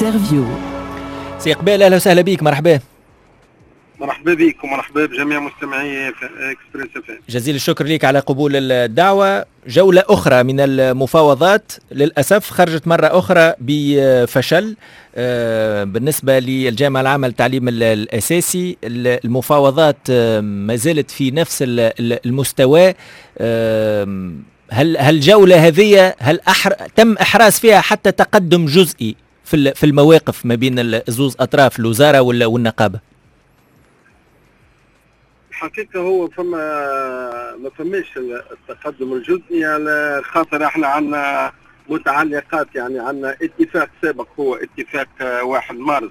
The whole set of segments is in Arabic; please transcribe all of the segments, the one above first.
انترفيو. سي إقبال، أهلا وسهلا بك. مرحبا. مرحبا بك ومرحبا بجميع مستمعي اكسبريس اف ام. جزيل الشكر لك على قبول الدعوة. جولة أخرى من المفاوضات للأسف خرجت مرة أخرى بفشل بالنسبة للجامعة العامة للتعليم الأساسي. المفاوضات ما زالت في نفس المستوى. هل الجولة هذه تم إحراز فيها حتى تقدم جزئي في المواقف ما بين الزوز أطراف الوزارة والنقابة؟ الحقيقة هو ما فماش التقدم الجزئي، على خاطر احنا عندنا متعلقات، يعني عندنا اتفاق سابق هو اتفاق 1 مارس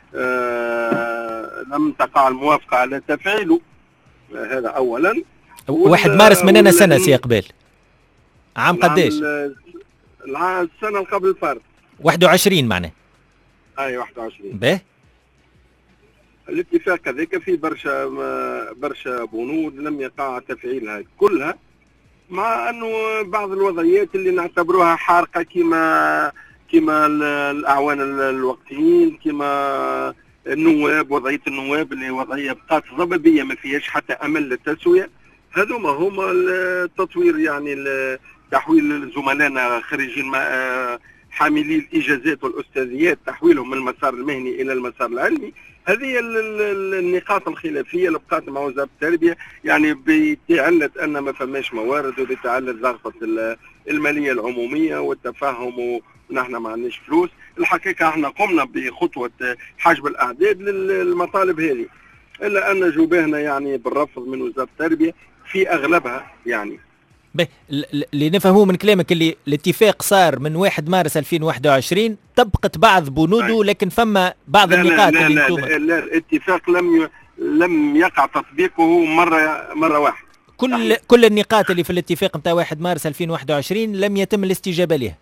لم تقع الموافقة على تفعيله. هذا أولا. 1 مارس من سنة سي إقبال، عام قديش؟ السنة قبل الفارق 21 معناه. أي 21. باهي. الاتفاق هذاك فيه برشا بنود لم يقع تفعيلها كلها، مع انه بعض الوضعيات اللي نعتبروها حارقه كما الاعوان الوقتيين، كما النواب، وضعيه النواب اللي وضعيه بقات ضبابيه ما فيهاش حتى امل للتسويه. هذوما هما التطوير، يعني تحويل زملائنا خريجين حاملي الاجازات والاستاذيات، تحويلهم من المسار المهني الى المسار العلمي. هذه النقاط الخلافيه اللي بقات مع وزاره التربيه، يعني بتعلة ان ما فماش موارد، وبتعلة ضغطه الماليه العموميه والتفاهم، ونحن ما عندناش فلوس. الحقيقه احنا قمنا بخطوه حجب الاعداد للمطالب هذه، الا ان جوبهنا يعني بالرفض من وزاره التربيه في اغلبها. يعني اللي نفهموه من كلامك اللي الاتفاق صار من 1 مارس 2021، طبقت بعض بنوده، لكن فما بعض النقاط لا اللي لا لا, لا, لا الاتفاق لم يقع تطبيقه مرة واحدة. كل النقاط اللي في الاتفاق نتاع 1 مارس 2021 لم يتم الاستجابة لها.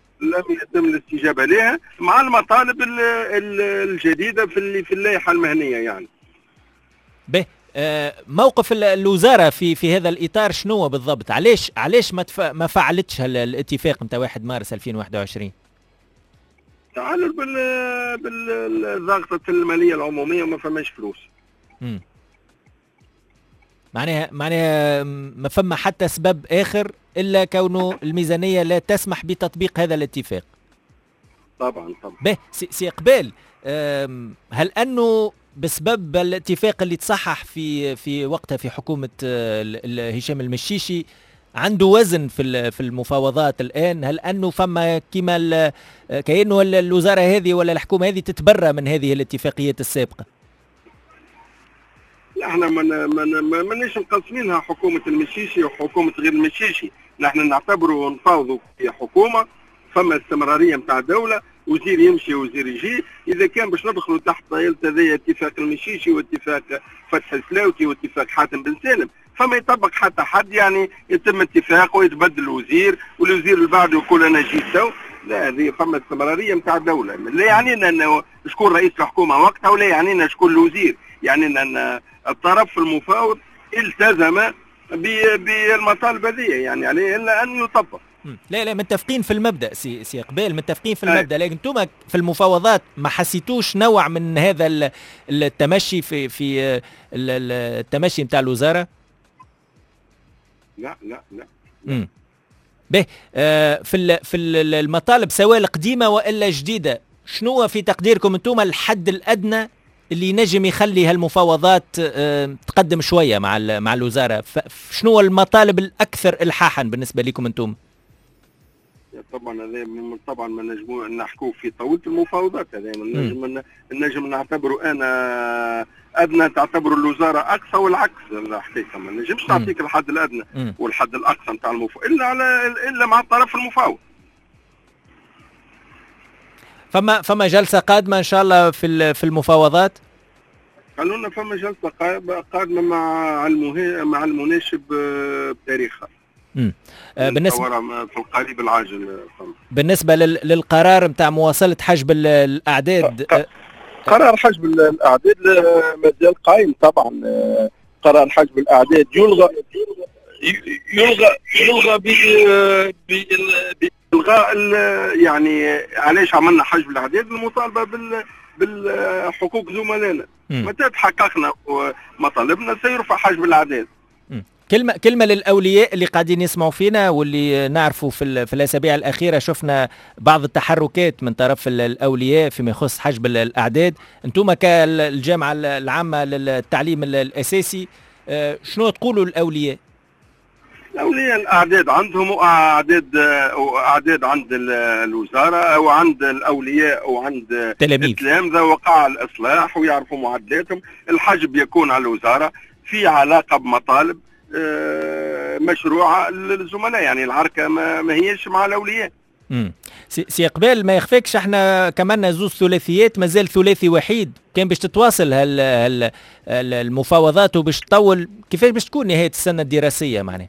مع المطالب الجديدة في اللائحة المهنية. يعني موقف الوزارة في هذا الإطار شنو بالضبط؟ علاش ما فعلتش الاتفاق نتاع 1 مارس 2021؟ تعالوا بالضغطة المالية العمومية وما فماش فلوس. معناها ما فما حتى سبب آخر إلا كونه الميزانية لا تسمح بتطبيق هذا الاتفاق. طبعا. سي إقبال، هل أنه بسبب الاتفاق اللي تصحح في وقتها في حكومة هشام المشيشي عنده وزن في المفاوضات الآن؟ هل أنه فما كأنه الوزارة هذه ولا الحكومة هذه تتبرى من هذه الاتفاقيات السابقة؟ لا، احنا ماناش مقسمينها حكومة المشيشي وحكومة غير المشيشي. نحن نعتبروا ونفاوضوا في حكومة فما استمرارية متاع دولة، وزير يمشي وزير يجي. اذا كان باش ندخلوا تحت طايلة هذايا اتفاق المشيشي واتفاق فتح السلاوتي واتفاق حاتم بن سالم، فما يطبق حتى حد، يعني يتم اتفاق ويتبدل الوزير والوزير اللي بعده يقول انا جيت تو. لا، هذه فما استمرارية متاع الدولة. لا يعنينا انه شكون رئيس الحكومة وقتها، ولا يعنينا شكون الوزير، يعني ان الطرف المفاوض التزم بالمطالب هذه، يعني عليه الا ان يطبق. لا متفقين في المبدأ سي إقبال، متفقين في المبدأ، لكن انتم في المفاوضات ما حسيتوش نوع من هذا التمشي في التمشي نتاع الوزارة؟ لا. في المطالب سواء القديمة والا جديدة، شنو في تقديركم انتم الحد الأدنى اللي ينجم يخلي هالمفاوضات تقدم شوية مع الوزارة؟ شنو المطالب الأكثر إلحاحا بالنسبة لكم انتم؟ طبعا ما نجمو نحكوا في طاولة المفاوضات. هذا نجم نعتبره انا ادنى، تعتبر الوزاره اقصى، والعكس. الحقيقه ما نجمش تعطيك الحد الادنى والحد الاقصى نتاع المفاوض الا مع الطرف المفاوض. فما جلسه قادمه ان شاء الله في المفاوضات؟ قالوا لنا فما جلسه قادمه مع المناشب بتاريخها. بالنسبه في القريب العاجل. بالنسبه للقرار نتاع مواصله حجب الاعداد، قرار حجب الاعداد مازال قائم. طبعا قرار حجب الاعداد يلغى الغاء يعني علاش عملنا حجب الاعداد؟ المطالبه بالحقوق زملائنا. متى تحققنا مطالبنا سيرفع حجب الاعداد. كلمة للأولياء اللي قاعدين يسمعوا فينا واللي نعرفوا في الأسابيع الأخيرة شفنا بعض التحركات من طرف الأولياء فيما يخص حجب الأعداد. أنتم كالجامعة العامة للتعليم الأساسي شنو تقولوا للأولياء؟ الأولياء الأعداد عندهم أعداد عند الوزارة وعند الأولياء وعند التلامذة وقع الإصلاح ويعرفوا معدلاتهم. الحجب يكون على الوزارة في علاقة بمطالب مشروعة للزملاء، يعني العركة ما هيش مع الأولياء. سي قبال ما يخفيكش احنا كمان زوج ثلاثيات مازال ثلاثي وحيد كان باش تتواصل المفاوضات وباش تطول. كيفاش باش تكون نهاية السنة الدراسية معناها؟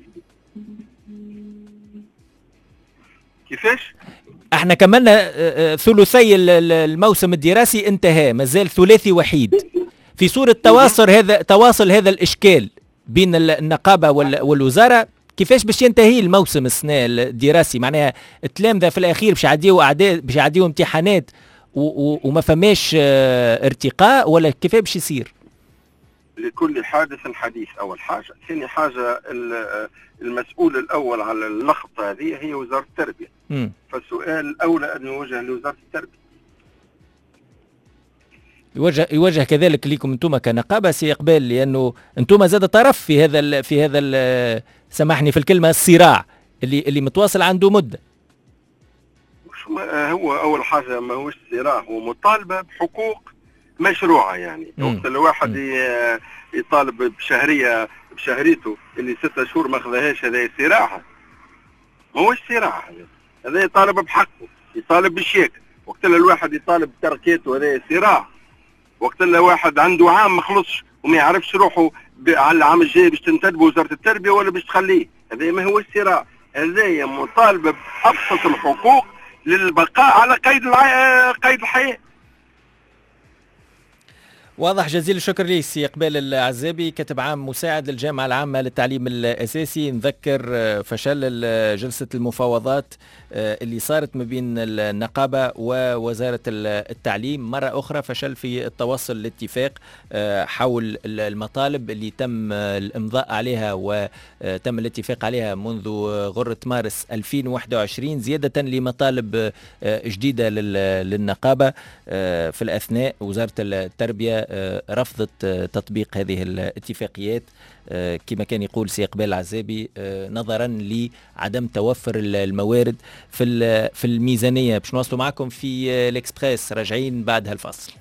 كيفاش؟ احنا كمان ثلثي الموسم الدراسي انتهى مازال ثلاثي وحيد في صورة تواصل هذا الإشكال بين النقابة والوزارة. كيفاش باش ينتهي الموسم السنة الدراسي؟ معناها التلامذة في الأخير باش يعديوا امتحانات وما فماش ارتقاء، ولا كيفاش باش يصير؟ لكل حادث حديث أول حاجة. ثاني حاجة المسؤول الأول على اللخبطة هذه هي وزارة التربية. فالسؤال الأولى أن يوجه لوزارة التربية. يوجه كذلك لكم انتم كنقابه سي اقبال، لانه انتم زاد طرف في هذا سامحني في الكلمه الصراع اللي متواصل عنده مده. هو اول حاجه ما هوش صراع، هو مطالبه بحقوق مشروعه. يعني وقت الواحد يطالب بشهريته اللي 6 شهور ما اخذهاش، هذا صراع؟ ما هوش صراع، هذا يطالب بحقه، يطالب بالشيك. وقت الواحد يطالب بتركيته هذا صراع. وقت اللي واحد عنده عام ما خلصش وما يعرفش روحه على العام الجاي باش تنتدبه وزارة التربية ولا باش تخليه، هذا ما هو الصراع، هذا مطالبة بأبسط الحقوق للبقاء على قيد الحياة. واضح. جزيل الشكر لي سي إقبال العزابي، كاتب عام مساعد للجامعة العامة للتعليم الأساسي. نذكر فشل جلسة المفاوضات اللي صارت ما بين النقابة ووزارة التعليم. مرة أخرى فشل في التوصل لاتفاق حول المطالب اللي تم الإمضاء عليها وتم الاتفاق عليها منذ غرة مارس 2021، زيادة لمطالب جديدة للنقابة. في الأثناء وزارة التربية رفضت تطبيق هذه الاتفاقيات كما كان يقول سي إقبال العزابي نظرا لعدم توفر الموارد في الميزانية. باش نواصلوا معكم في الإكسبريس، راجعين بعد هالفصل.